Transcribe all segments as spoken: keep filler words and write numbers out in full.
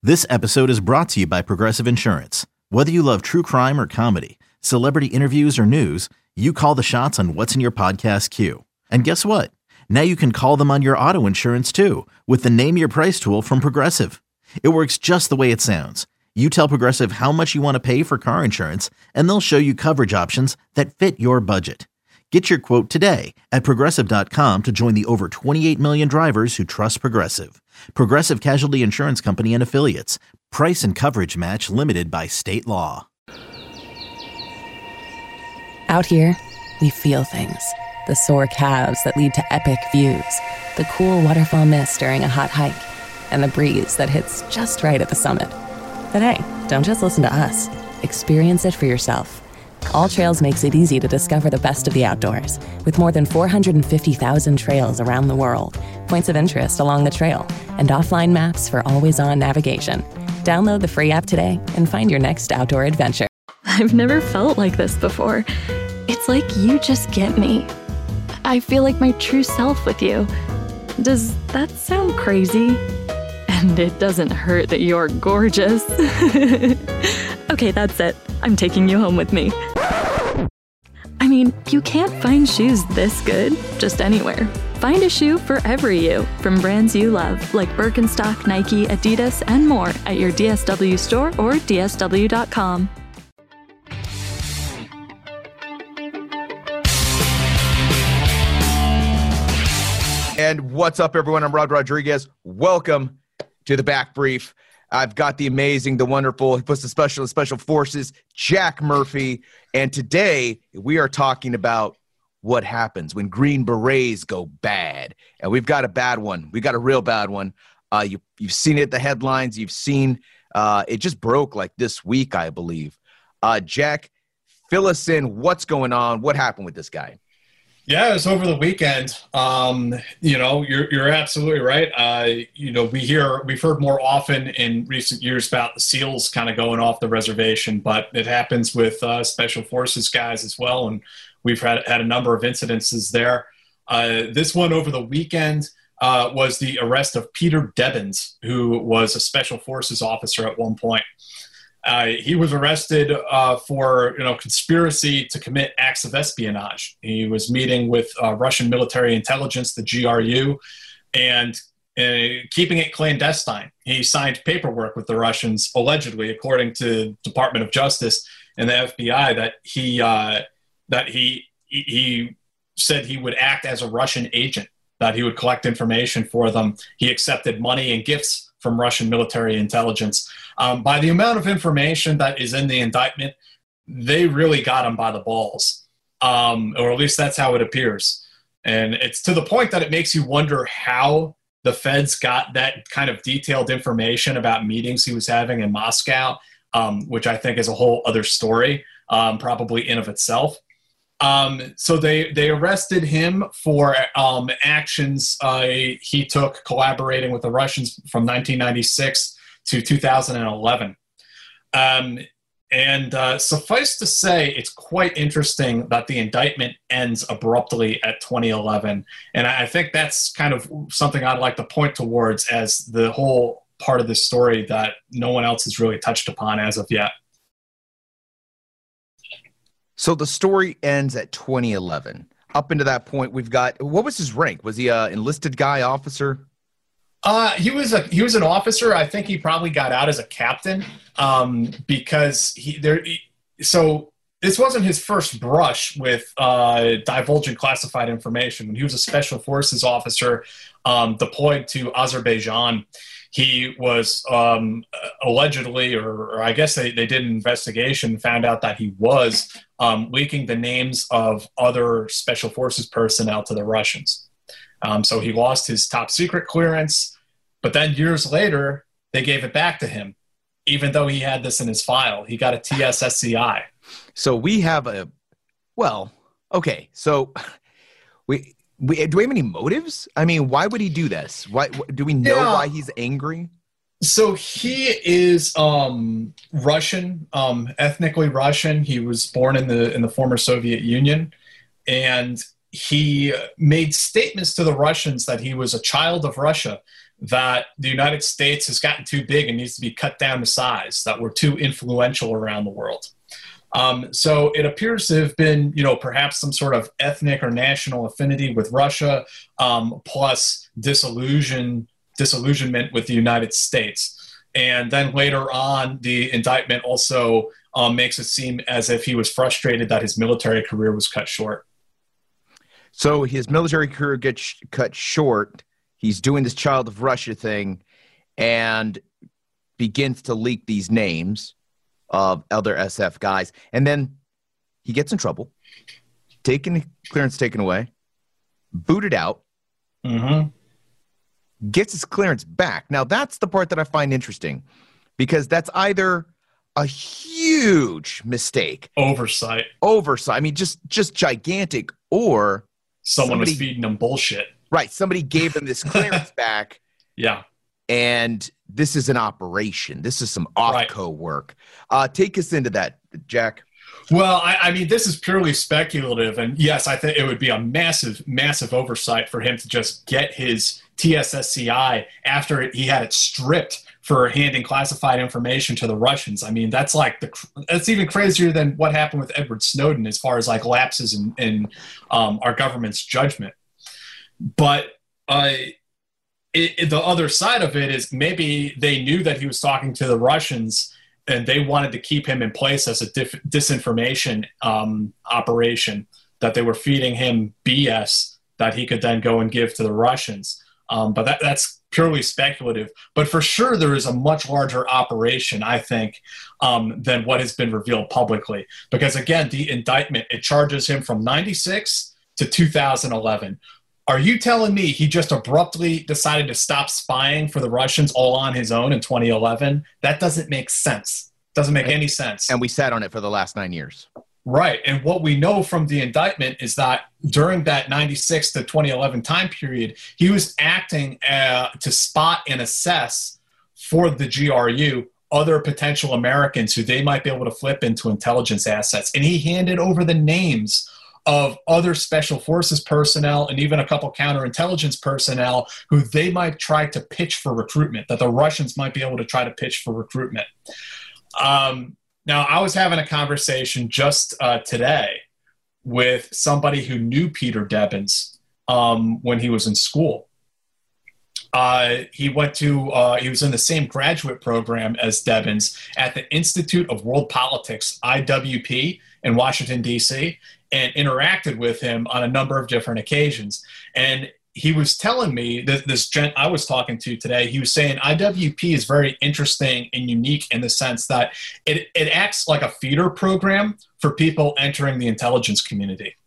This episode is brought to you by Progressive Insurance. Whether you love true crime or comedy, celebrity interviews or news, you call the shots on what's in your podcast queue. And guess what? Now you can call them on your auto insurance too with the Name Your Price tool from Progressive. It works just the way it sounds. You tell Progressive how much you want to pay for car insurance, and they'll show you coverage options that fit your budget. Get your quote today at Progressive dot com to join the over twenty-eight million drivers who trust Progressive. Progressive Casualty Insurance Company and Affiliates. Price and coverage match limited by state law. Out here, we feel things. The sore calves that lead to epic views. The cool waterfall mist during a hot hike. And the breeze that hits just right at the summit. But hey, don't just listen to us. Experience it for yourself. All Trails makes it easy to discover the best of the outdoors, with more than four hundred fifty thousand trails around the world, points of interest along the trail, and offline maps for always-on navigation. Download the free app today and find your next outdoor adventure. I've never felt like this before. It's like you just get me. I feel like my true self with you. Does that sound crazy? And it doesn't hurt that you're gorgeous. Okay, that's it. I'm taking you home with me. I mean, you can't find shoes this good just anywhere. Find a shoe for every you from brands you love, like Birkenstock, Nike, Adidas, and more at your D S W store or D S W dot com. And what's up, everyone? I'm Rod Rodriguez. Welcome to the Back Brief. I've got the amazing, the wonderful, he puts the special special forces, Jack Murphy. And today we are talking about what happens when Green Berets go bad. And we've got a bad one. We've got a real bad one. Uh, you, you've seen it, the headlines. You've seen uh, it just broke like this week, I believe. Uh, Jack, fill us in. What's going on? What happened with this guy? Yeah, it was over the weekend. Um, you know, you're you're absolutely right. Uh, you know, we hear we've heard more often in recent years about the SEALs kind of going off the reservation, but it happens with uh, Special Forces guys as well, and we've had had a number of incidences there. Uh, this one over the weekend uh, was the arrest of Peter Debbins, who was a Special Forces officer at one point. Uh, he was arrested uh, for, you know, conspiracy to commit acts of espionage. He was meeting with uh, Russian military intelligence, the G R U, and uh, keeping it clandestine. He signed paperwork with the Russians, allegedly, according to Department of Justice and the F B I, that he uh, that he he said he would act as a Russian agent, that he would collect information for them. He accepted money and gifts from Russian military intelligence. Um, by the amount of information that is in the indictment, they really got him by the balls, um, or at least that's how it appears. And it's to the point that it makes you wonder how the feds got that kind of detailed information about meetings he was having in Moscow, um, which I think is a whole other story, um, probably in of itself. Um, so they, they arrested him for um, actions uh, he took collaborating with the Russians from nineteen ninety-six to two thousand eleven. Um, and uh, suffice to say, it's quite interesting that the indictment ends abruptly at twenty eleven. And I think that's kind of something I'd like to point towards as the whole part of this story that no one else has really touched upon as of yet. So the story ends at twenty eleven. Up into that point, we've got, what was his rank? Was he an enlisted guy, officer? Uh, he was a he was an officer. I think he probably got out as a captain um, because he there. He, so this wasn't his first brush with uh, divulging classified information. When he was a Special Forces officer um, deployed to Azerbaijan, he was um, allegedly, or, or I guess they, they did an investigation and found out that he was um, leaking the names of other Special Forces personnel to the Russians. Um, so he lost his top secret clearance, but then years later, they gave it back to him, even though he had this in his file. He got a T S S C I. So we have a, well, okay, so we, we do we have any motives? I mean, why would he do this? Why do we know Yeah. why he's angry? So he is um, Russian, um, ethnically Russian. He was born in the in the former Soviet Union, and he made statements to the Russians that he was a child of Russia, that the United States has gotten too big and needs to be cut down to size, that we're too influential around the world. Um, so it appears to have been, you know, perhaps some sort of ethnic or national affinity with Russia, um, plus disillusion, disillusionment with the United States. And then later on, the indictment also um, makes it seem as if he was frustrated that his military career was cut short. So his military career gets sh- cut short. He's doing this Child of Russia thing and begins to leak these names of other S F guys. And then he gets in trouble, taken clearance taken away, booted out, Mm-hmm. gets his clearance back. Now, that's the part that I find interesting, because that's either a huge mistake, Oversight. oversight, I mean, just just gigantic, or Someone somebody, was feeding him bullshit. right, somebody gave him this clearance back, Yeah. and this is an operation. This is some off-co work. Uh, take us into that, Jack. Well, I, I mean, this is purely speculative. And yes, I think it would be a massive, massive oversight for him to just get his T S S C I after it, he had it stripped for handing classified information to the Russians. I mean, that's like the, that's even crazier than what happened with Edward Snowden as far as like lapses in, in um, our government's judgment. But uh, it, it, the other side of it is maybe they knew that he was talking to the Russians and they wanted to keep him in place as a dif- disinformation um, operation, that they were feeding him B S that he could then go and give to the Russians. Um, but that, that's purely speculative. But for sure, there is a much larger operation, I think, um, than what has been revealed publicly. Because again, the indictment, it charges him from ninety-six to two thousand eleven. Are you telling me he just abruptly decided to stop spying for the Russians all on his own in twenty eleven? That doesn't make sense. Doesn't make any sense. And we sat on it for the last nine years. Right. And what we know from the indictment is that during that ninety-six to twenty eleven time period, he was acting uh, to spot and assess for the G R U other potential Americans who they might be able to flip into intelligence assets. And he handed over the names of other special forces personnel and even a couple counterintelligence personnel who they might try to pitch for recruitment, that the Russians might be able to try to pitch for recruitment. Um, now, I was having a conversation just uh, today with somebody who knew Peter Debbins um, when he was in school. Uh, he went to, uh, he was in the same graduate program as Debbins at the Institute of World Politics, I W P, in Washington, D C, and interacted with him on a number of different occasions. And he was telling me, that this gent I was talking to today, he was saying I W P is very interesting and unique in the sense that it, it acts like a feeder program for people entering the intelligence community.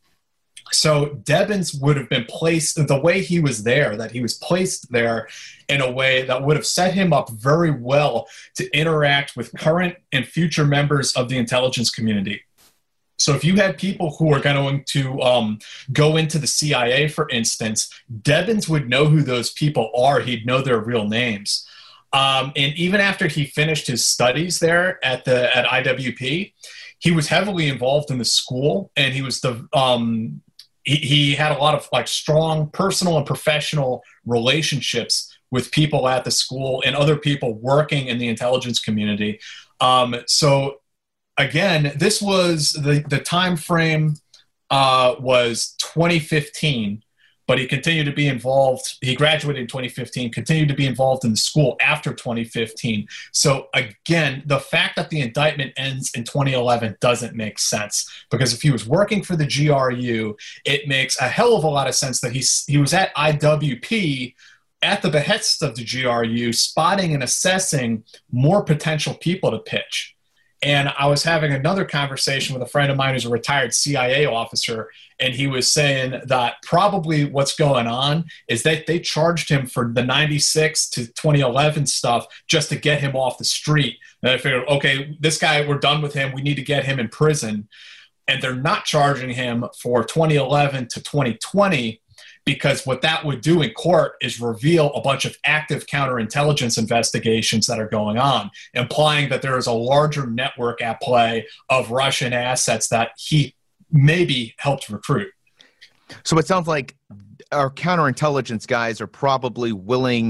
So Debbins would have been placed, the way he was there, that he was placed there in a way that would have set him up very well to interact with current and future members of the intelligence community. So if you had people who are going to um, go into the C I A, for instance, Debbins would know who those people are. He'd know their real names. Um, and even after he finished his studies there at the at I W P, he was heavily involved in the school, and he was the um, he, he had a lot of like strong personal and professional relationships with people at the school and other people working in the intelligence community. Um, so. Again, this was the, the time frame uh, was twenty fifteen, but he continued to be involved. He graduated in twenty fifteen, continued to be involved in the school after twenty fifteen. So again, the fact that the indictment ends in twenty eleven doesn't make sense, because if he was working for the G R U, it makes a hell of a lot of sense that he's, he was at I W P at the behest of the G R U, spotting and assessing more potential people to pitch. And I was having another conversation with a friend of mine who's a retired C I A officer, and he was saying that probably what's going on is that they charged him for the ninety-six to twenty eleven stuff just to get him off the street. And I figured, okay, this guy, we're done with him. We need to get him in prison. And they're not charging him for twenty eleven to twenty twenty, because what that would do in court is reveal a bunch of active counterintelligence investigations that are going on, implying that there is a larger network at play of Russian assets that he maybe helped recruit. So it sounds like our counterintelligence guys are probably willing,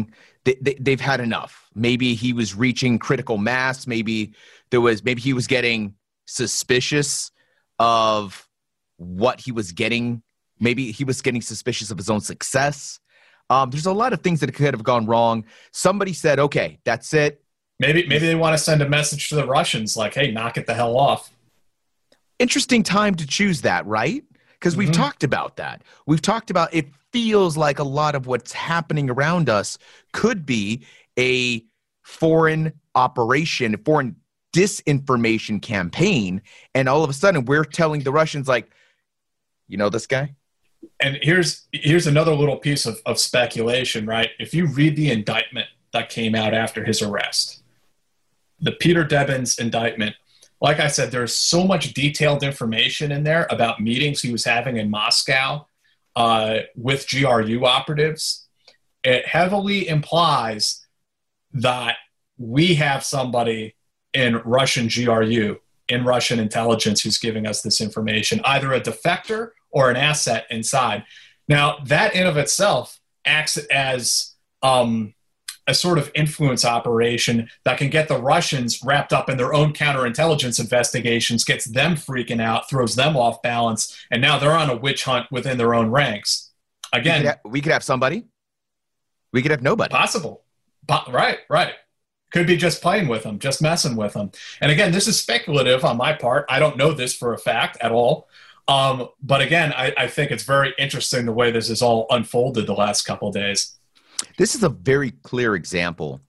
they, they, they've had enough. Maybe he was reaching critical mass. Maybe there was, maybe he was getting suspicious of what he was getting. Maybe he was getting suspicious of his own success. Um, there's a lot of things that could have gone wrong. Somebody said, okay, that's it. Maybe maybe they want to send a message to the Russians like, hey, knock it the hell off. Interesting time to choose that, right? Because we've mm-hmm. talked about that. We've talked about it feels like a lot of what's happening around us could be a foreign operation, a foreign disinformation campaign. And all of a sudden we're telling the Russians like, you know this guy? And here's here's another little piece of, of speculation, right? If you read the indictment that came out after his arrest, the Peter Debbins indictment, like I said, there's so much detailed information in there about meetings he was having in Moscow uh, with G R U operatives. It heavily implies that we have somebody in Russian G R U, in Russian intelligence, who's giving us this information, either a defector or an asset inside. Now, that in of itself acts as um, a sort of influence operation that can get the Russians wrapped up in their own counterintelligence investigations, gets them freaking out, throws them off balance, and now they're on a witch hunt within their own ranks. Again, we could have, we could have somebody. We could have nobody. Possible. Po- right, right. Could be just playing with them, just messing with them. And again, this is speculative on my part. I don't know this for a fact at all. Um, but again, I, I think it's very interesting the way this has all unfolded the last couple of days. This is a very clear example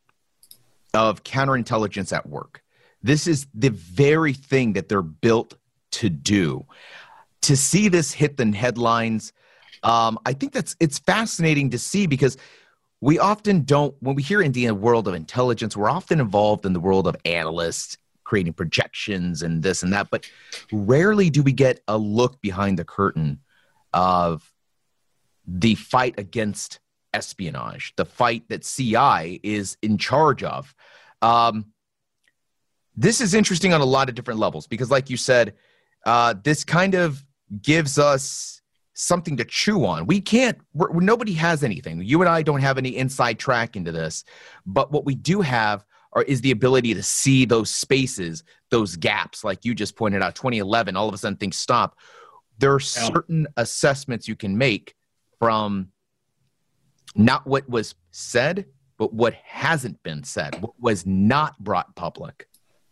of counterintelligence at work. This is the very thing that they're built to do. To see this hit the headlines, um, I think that's it's fascinating to see because we often don't, when we hear in the world of intelligence, we're often involved in the world of analysts, creating projections and this and that, but rarely do we get a look behind the curtain of the fight against espionage, the fight that C I is in charge of. Um, this is interesting on a lot of different levels because, like you said, uh, this kind of gives us something to chew on. We can't, we're, nobody has anything. You and I don't have any inside track into this, but what we do have are, is the ability to see those spaces, those gaps, like you just pointed out, twenty eleven, all of a sudden things stop. There are certain assessments you can make from not what was said, but what hasn't been said, what was not brought public.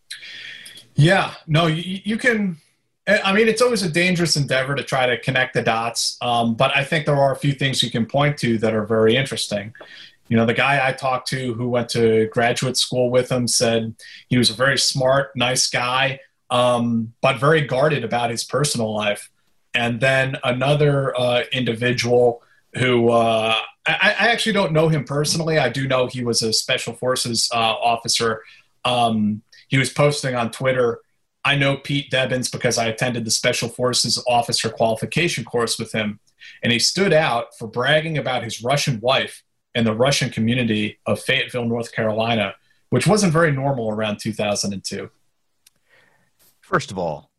Yeah, no, you, you can, I mean, it's always a dangerous endeavor to try to connect the dots, um, but I think there are a few things you can point to that are very interesting. You know, the guy I talked to who went to graduate school with him said he was a very smart, nice guy, um, but very guarded about his personal life. And then another uh, individual who uh, I, I actually don't know him personally. I do know he was a special forces uh, officer. Um, he was posting on Twitter, I know Pete Debbins because I attended the special forces officer qualification course with him. And he stood out for bragging about his Russian wife in the Russian community of Fayetteville, North Carolina, which wasn't very normal around two thousand two. First of all,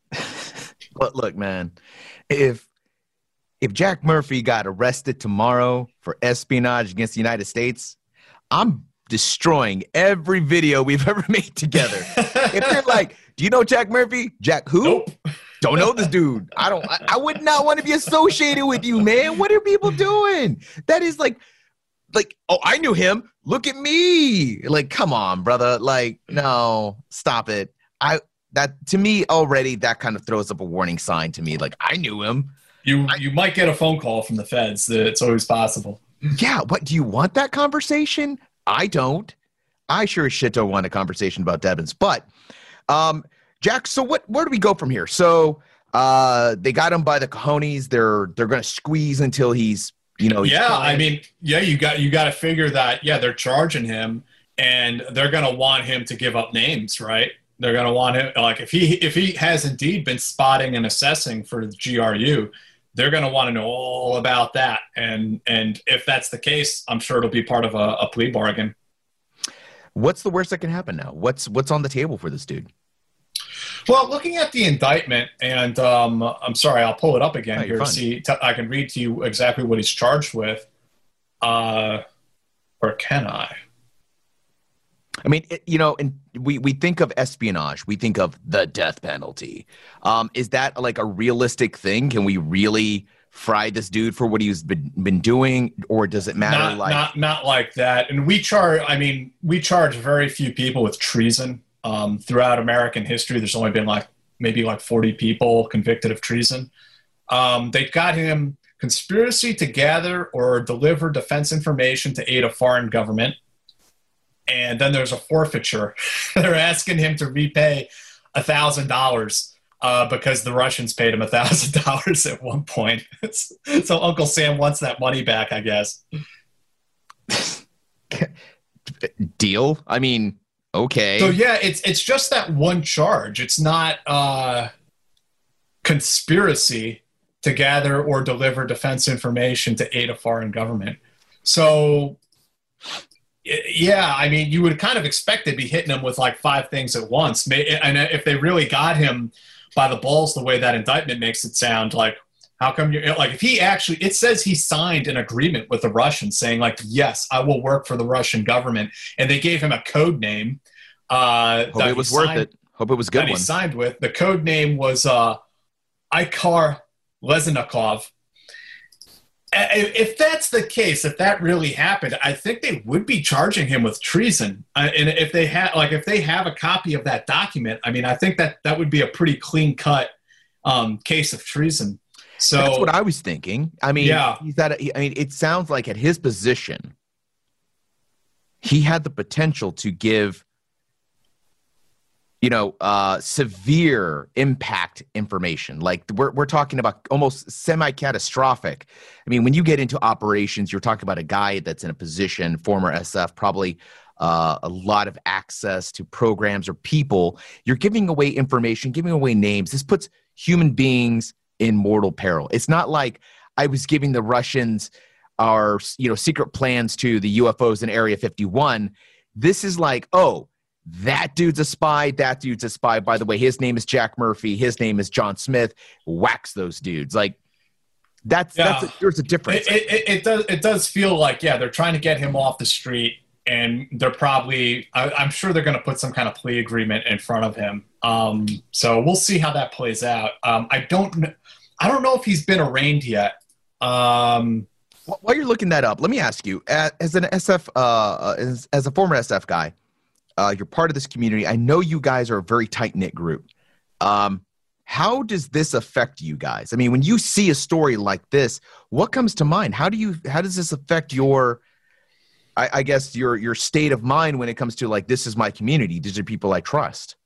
but look, man, if if Jack Murphy got arrested tomorrow for espionage against the United States, I'm destroying every video we've ever made together. If they're like, do you know Jack Murphy? Jack who? Nope. Don't know this dude. I don't. I, I would not want to be associated with you, man. What are people doing? That is like, like, oh, I knew him. Look at me. Like, come on, brother. Like, no, stop it. I that to me already that kind of throws up a warning sign to me. Like, I knew him. You I, you might get a phone call from the feds. It's always possible. Yeah. What do you want that conversation? I don't. I sure as shit don't want a conversation about Debbins. But, um, Jack, so what? Where do we go from here? So uh, they got him by the cojones. They're they're going to squeeze until he's, you know. He's yeah, fine. I mean, yeah, you got you got to figure that. Yeah, they're charging him, and they're going to want him to give up names, right? They're going to want him, like, if he if he has indeed been spotting and assessing for the G R U, they're going to want to know all about that. And and if that's the case, I'm sure it'll be part of a, a plea bargain. What's the worst that can happen now? What's what's on the table for this dude? Well, looking at the indictment, and um, I'm sorry, I'll pull it up again oh, here to see. T- I can read to you exactly what he's charged with. Uh, Or can I? I mean, it, you know, and we, we think of espionage. We think of the death penalty. Um, is that like a realistic thing? Can we really fry this dude for what he's been, been doing? Or does it matter? Not, like not, not like that. And we charge, I mean, we charge very few people with treason. Um, throughout American history, there's only been like maybe like forty people convicted of treason. Um, they got him conspiracy to gather or deliver defense information to aid a foreign government. And then there's a forfeiture. They're asking him to repay one thousand dollars uh, because the Russians paid him one thousand dollars at one point. So Uncle Sam wants that money back, I guess. Deal? I mean, okay. So, yeah, it's it's just that one charge. It's not uh, conspiracy to gather or deliver defense information to aid a foreign government. So... yeah, I mean, you would kind of expect they'd be hitting him with like five things at once. And if they really got him by the balls the way that indictment makes it sound, like, how come you like if he actually, it says he signed an agreement with the Russians saying like, yes, I will work for the Russian government. And they gave him a code name. Uh, Hope it was worth it. Hope it was a good that one. He signed with. The code name was uh, Ikar Lesnikov. If that's the case, if that really happened, I think they would be charging him with treason. Uh, and if they have, like, if they have a copy of that document, I mean, I think that that would be a pretty clean cut um, case of treason. So that's what I was thinking. I mean, yeah. he's at a, I mean, it sounds like at his position, he had the potential to give, you know, uh, severe impact information. Like we're we're talking about almost semi-catastrophic. I mean, when you get into operations, you're talking about a guy that's in a position, former S F, probably uh, a lot of access to programs or people. You're giving away information, giving away names. This puts human beings in mortal peril. It's not like I was giving the Russians our, you know, secret plans to the U F Os in Area fifty-one. This is like, oh, that dude's a spy. That dude's a spy. By the way, his name is Jack Murphy. His name is John Smith. Wax those dudes. Like that's, yeah. that's a, there's a difference. It, it, it does. It does feel like, yeah, they're trying to get him off the street and they're probably, I, I'm sure they're going to put some kind of plea agreement in front of him. Um, so we'll see how that plays out. Um, I don't, I don't know if he's been arraigned yet. Um, While you're looking that up, let me ask you, as an S F, uh, as, as a former S F guy, Uh, you're part of this community. I know you guys are a very tight-knit group. Um, how does this affect you guys? I mean, when you see a story like this, what comes to mind? How do you? How does this affect your, I, I guess, your your state of mind when it comes to like, this is my community. These are people I trust.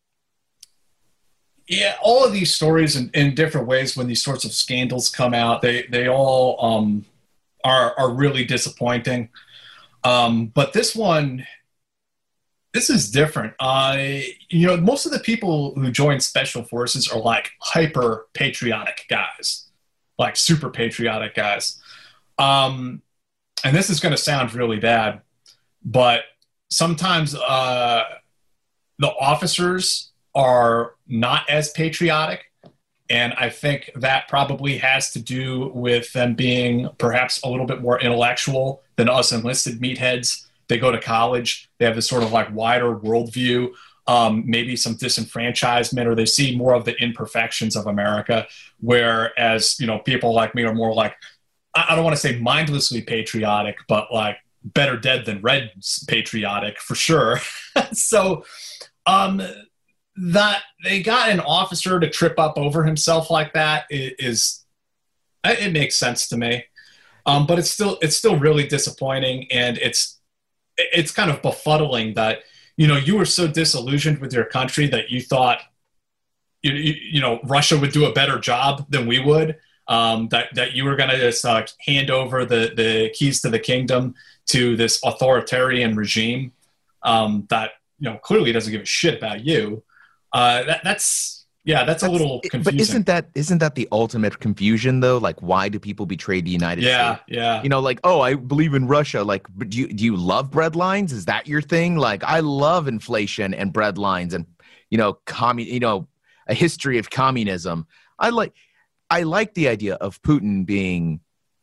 Yeah, all of these stories in, in different ways, when these sorts of scandals come out, they they all um, are are really disappointing. Um, but this one. This is different. Uh, you know, most of the people who join special forces are like hyper patriotic guys, like super patriotic guys. Um, and this is going to sound really bad, but sometimes uh, the officers are not as patriotic. And I think that probably has to do with them being perhaps a little bit more intellectual than us enlisted meatheads. They go to college. They have this sort of like wider worldview, um, maybe some disenfranchisement, or they see more of the imperfections of America. Whereas, you know, people like me are more like, I don't want to say mindlessly patriotic, but like better dead than red patriotic for sure. So um, that they got an officer to trip up over himself like that is, it makes sense to me. Um, but it's still, it's still really disappointing. And it's, it's kind of befuddling that, you know, you were so disillusioned with your country that you thought, you, you, you know, Russia would do a better job than we would, um, that, that you were going to just uh, hand over the, the keys to the kingdom to this authoritarian regime um, that, you know, clearly doesn't give a shit about you. Uh, that, that's, yeah, that's, that's a little confusing. But isn't that isn't that the ultimate confusion though? Like, why do people betray the United yeah, States? Yeah, yeah. You know, like, oh, I believe in Russia. Like, do you do you love bread lines? Is that your thing? Like, I love inflation and bread lines and, you know, commun. You know, a history of communism. I like, I like the idea of Putin being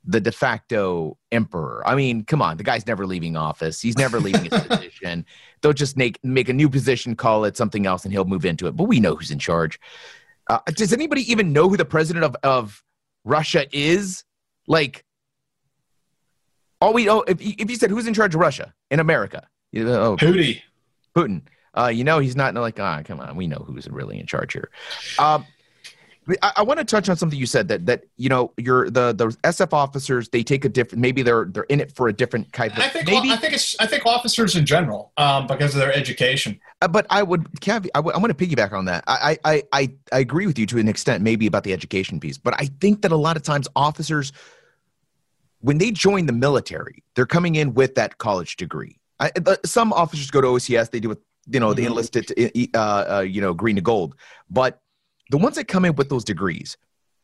the de facto emperor. I mean, come on, the guy's never leaving office. He's never leaving his position. They'll just make make a new position, call it something else, and he'll move into it. But we know who's in charge. Uh, does anybody even know who the president of, of Russia is? Like, all we know, if, if you said who's in charge of Russia in America, you know, oh, Putin. Putin. Uh, you know, he's not like, ah, come on, we know who's really in charge here. Um, I, I want to touch on something you said that that you know, you're the the S F officers. They take a different. Maybe they're they're in it for a different type of. I think. Maybe, I think it's. I think officers in general, um, because of their education. Uh, but I would, caveat, I, w- I want to piggyback on that. I, I I I agree with you to an extent, maybe about the education piece. But I think that a lot of times officers, when they join the military, they're coming in with that college degree. I, some officers go to O C S. They do it. You know, they Mm-hmm. enlisted. Uh, uh, you know, green to gold. But the ones that come in with those degrees,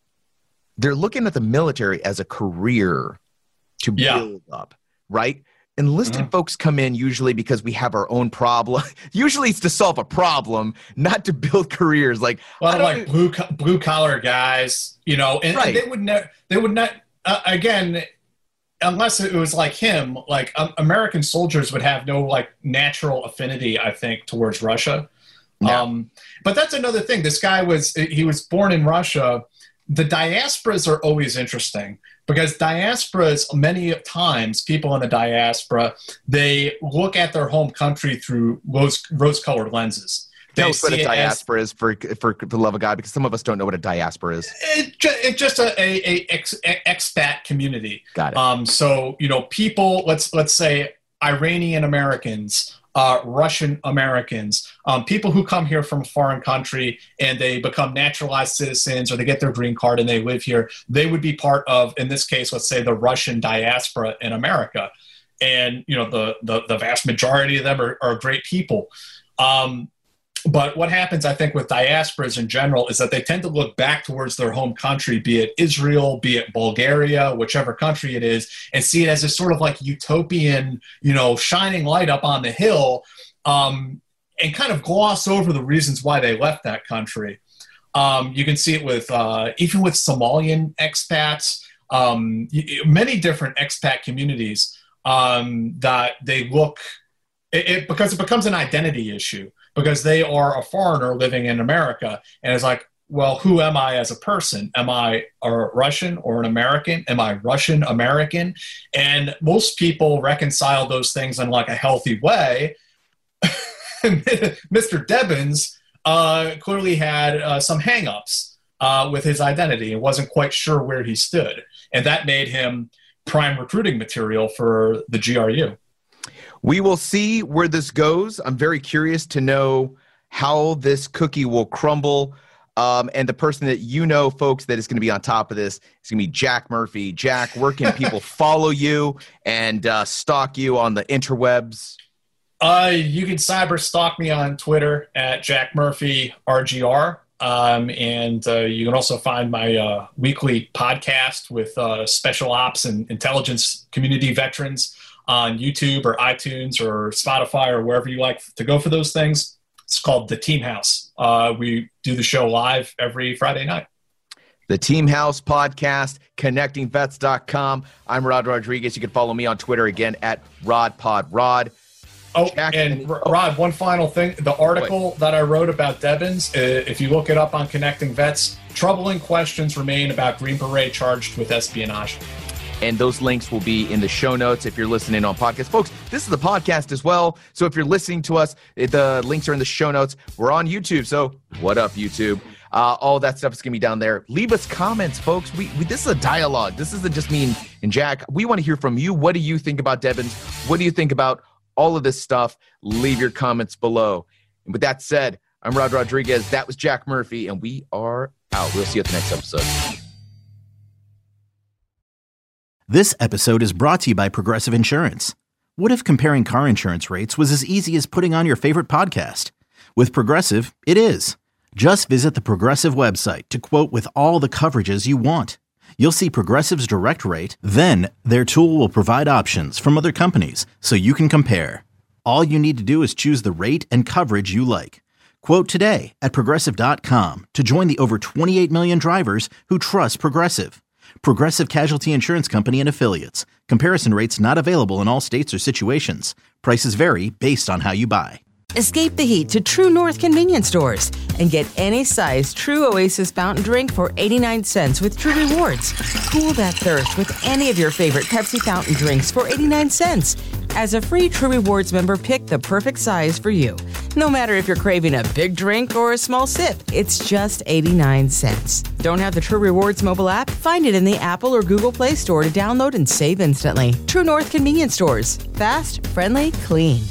they're looking at the military as a career to Yeah. build up, right? Enlisted Mm-hmm. folks come in usually because we have our own problem. Usually it's to solve a problem, not to build careers. Like, Well, I don't like blue co- blue collar guys, you know, and, Right. and they would never. They would not. Uh, again, unless it was like him, like um, American soldiers would have no like natural affinity, I think, towards Russia. No. Um, but that's another thing. This guy was, he was born in Russia. The diasporas are always interesting because diasporas, many times, people in the diaspora, they look at their home country through rose, rose-colored lenses. Tell They us what see a it as- diaspora is for, for the love of God, because some of us don't know what a diaspora is. It, ju- it's just a, a, a ex, a expat community. Got it. Um, so, you know, people, let's let's say Iranian Americans, uh, Russian Americans, um, people who come here from a foreign country and they become naturalized citizens or they get their green card and they live here, they would be part of, in this case, let's say the Russian diaspora in America. And, you know, the, the, the vast majority of them are, are great people. Um, But what happens, I think, with diasporas in general is that they tend to look back towards their home country, be it Israel, be it Bulgaria, whichever country it is, and see it as a sort of like utopian, you know, shining light up on the hill, um, and kind of gloss over the reasons why they left that country. Um, you can see it with uh, even with Somalian expats, um, many different expat communities um, that they look it, it because it becomes an identity issue. Because they are a foreigner living in America. And it's like, well, who am I as a person? Am I a Russian or an American? Am I Russian American? And most people reconcile those things in like a healthy way. Mister Debbins uh, clearly had uh, some hangups uh, with his identity and wasn't quite sure where he stood. And that made him prime recruiting material for the G R U. We will see where this goes. I'm very curious to know how this cookie will crumble. Um, and the person that you know, folks, that is going to be on top of this is going to be Jack Murphy. Jack, where can people follow you and uh, stalk you on the interwebs? Uh, you can cyber stalk me on Twitter at Jack Murphy R G R. Um, and uh, you can also find my uh, weekly podcast with uh, special ops and intelligence community veterans on YouTube or iTunes or Spotify or wherever you like to go for those things. It's called The Team House. Uh, we do the show live every Friday night. The Team House podcast, connecting vets dot com. I'm Rod Rodriguez. You can follow me on Twitter again at RodPodRod. Oh, Jack, and any- R- Rod, one final thing. The article that I wrote about Debbins, uh, if you look it up on Connecting Vets, troubling questions remain about Green Beret charged with espionage. And those links will be in the show notes if you're listening on podcast. Folks, this is the podcast as well. So if you're listening to us, the links are in the show notes. We're on YouTube. So what up, YouTube? Uh, all that stuff is going to be down there. Leave us comments, folks. We, we This is a dialogue. This isn't just me and Jack. We want to hear from you. What do you think about Debbins? What do you think about all of this stuff? Leave your comments below. And with that said, I'm Rod Rodriguez. That was Jack Murphy. And we are out. We'll see you at the next episode. This episode is brought to you by Progressive Insurance. What if comparing car insurance rates was as easy as putting on your favorite podcast? With Progressive, it is. Just visit the Progressive website to quote with all the coverages you want. You'll see Progressive's direct rate, then their tool will provide options from other companies so you can compare. All you need to do is choose the rate and coverage you like. Quote today at Progressive dot com to join the over twenty-eight million drivers who trust Progressive. Progressive Casualty Insurance Company and Affiliates. Comparison rates not available in all states or situations. Prices vary based on how you buy. Escape the heat to True North convenience stores and get any size True Oasis fountain drink for eighty-nine cents with True Rewards. Cool that thirst with any of your favorite Pepsi fountain drinks for eighty-nine cents. As a free True Rewards member, pick the perfect size for you. No matter if you're craving a big drink or a small sip, it's just eighty-nine cents. Don't have the True Rewards mobile app? Find it in the Apple or Google Play Store to download and save instantly. True North convenience stores. Fast, friendly, clean.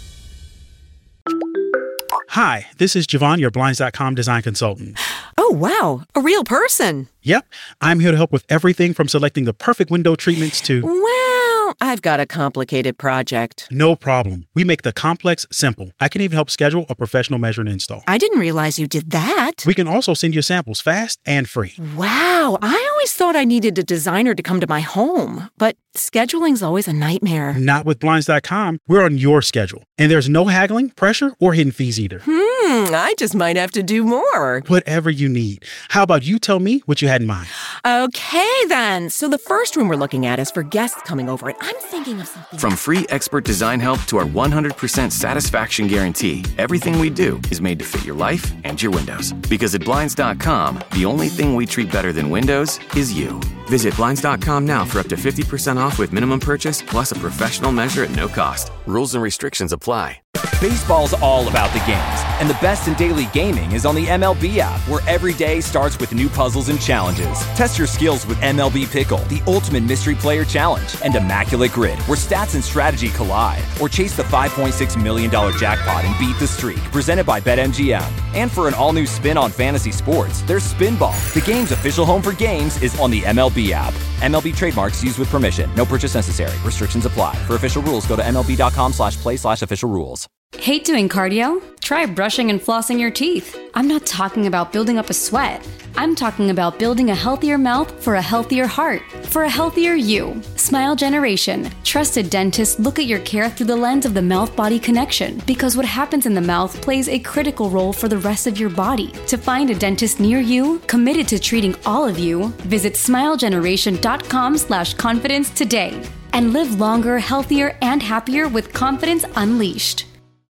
Hi, this is Javon, your Blinds dot com design consultant. Oh, wow. A real person. Yep. I'm here to help with everything from selecting the perfect window treatments to... Well, I've got a complicated project. No problem. We make the complex simple. I can even help schedule a professional measure and install. I didn't realize you did that. We can also send you samples fast and free. Wow. I always thought I needed a designer to come to my home, but scheduling's always a nightmare. Not with Blinds dot com. We're on your schedule. And there's no haggling, pressure, or hidden fees either. Hmm, I just might have to do more. Whatever you need. How about you tell me what you had in mind? Okay, then. So the first room we're looking at is for guests coming over, and I'm thinking of something... From free expert design help to our one hundred percent satisfaction guarantee, everything we do is made to fit your life and your windows. Because at Blinds dot com, the only thing we treat better than windows is you. Visit Blinds dot com now for up to fifty percent off with minimum purchase, plus a professional measure at no cost. Rules and restrictions apply. Baseball's all about the games, and the best in daily gaming is on the M L B app, where every day starts with new puzzles and challenges. Test your skills with M L B Pickle, the ultimate mystery player challenge, and Immaculate Grid, where stats and strategy collide. Or chase the five point six million dollars jackpot and beat the streak, presented by BetMGM. And for an all-new spin on fantasy sports, there's Spinball. The game's official home for games is on the M L B app. M L B trademarks used with permission. No purchase necessary. Restrictions apply. For official rules, go to M L B dot com slash play slash official rules. Hate doing cardio? Try brushing and flossing your teeth. I'm not talking about building up a sweat. I'm talking about building a healthier mouth for a healthier heart, for a healthier you. Smile Generation. Trusted dentists look at your care through the lens of the mouth-body connection, because what happens in the mouth plays a critical role for the rest of your body. To find a dentist near you, committed to treating all of you, visit smile generation dot com slash confidence today. And live longer, healthier, and happier with confidence unleashed.